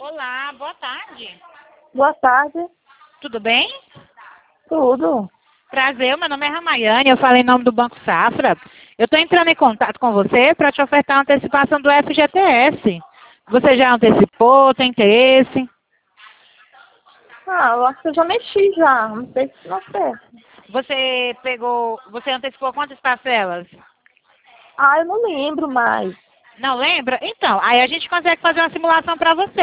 Olá, boa tarde. Boa tarde. Tudo bem? Tudo. Prazer, meu nome é Ramayane, eu falo em nome do Banco Safra. Eu estou entrando em contato com você para te ofertar uma antecipação do FGTS. Você já antecipou, tem interesse? Eu acho que eu já mexi já. Não sei se não certo. Você antecipou quantas parcelas? Eu não lembro mais. Não lembra? Então, aí a gente consegue fazer uma simulação para você.